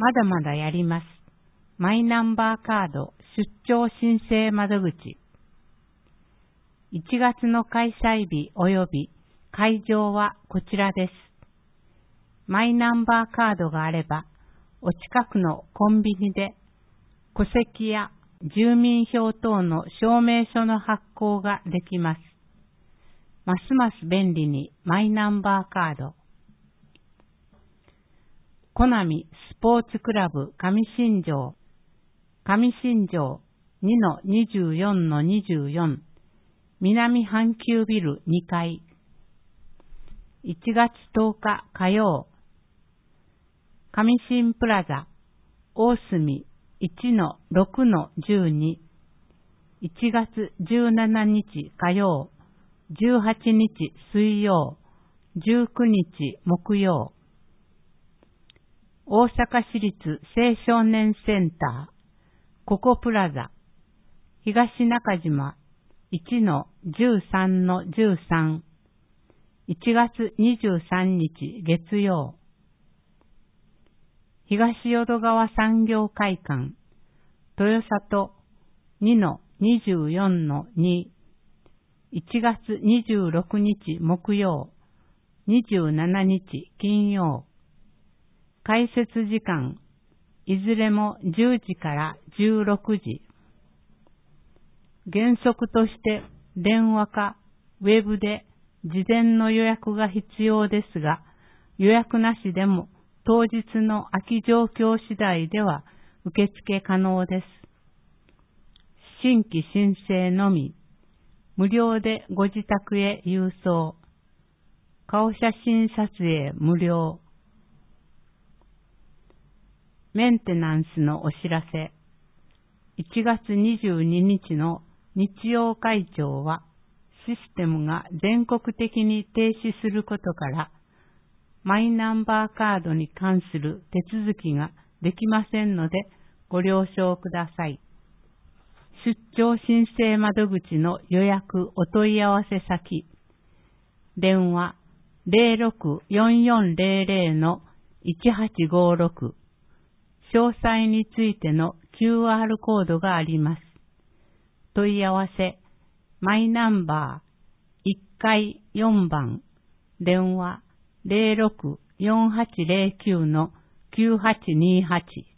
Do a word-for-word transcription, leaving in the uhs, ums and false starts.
まだまだやります。マイナンバーカード出張申請窓口。いちがつの開催日及び会場はこちらです。マイナンバーカードがあれば、お近くのコンビニで戸籍や住民票等の証明書の発行ができます。ますます便利にマイナンバーカード。コナミスポーツクラブ上新庄、上新庄 にのにじゅうよんのにじゅうよん 南阪急ビルにかい。いちがつとおか火曜、上新プラザ大隅 いちのろくのじゅうに。いちがつじゅうしちにち火曜、じゅうはちにち水曜、じゅうくにち木曜。大阪市立青少年センター、ココプラザ、東中島 いちのじゅうさんのじゅうさん。いちがつにじゅうさんにち月曜。東淀川産業会館、豊里 にのにじゅうよんのに。いちがつにじゅうろくにち木曜、にじゅうしちにち金曜。開設時間、いずれもじゅうじからじゅうろくじ。原則として電話かウェブで事前の予約が必要ですが、予約なしでも当日の空き状況次第では受付可能です。新規申請のみ、無料でご自宅へ郵送。顔写真撮影無料。メンテナンスのお知らせ。いちがつにじゅうににちの日曜開庁は、システムが全国的に停止することから、マイナンバーカードに関する手続きができませんので、ご了承ください。出張申請窓口の予約お問い合わせ先。電話 ゼロろくよんよんゼロゼロのいちはちごろく。詳細についての キューアール コードがあります。問い合わせ、マイナンバーいっかいよんばん、電話ゼロろくよんはちゼロきゅうのきゅうはちにはち。